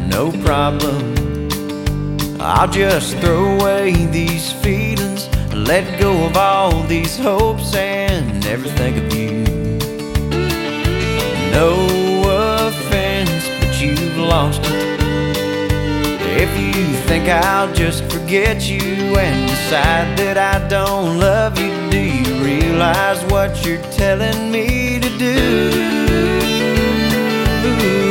no problem. I'll just throw away these feelings, let go of all these hopes and never think of you. No offense, but you've lost it. If you think I'll just forget you and decide that I don't love you, do you realize what you're telling me to do?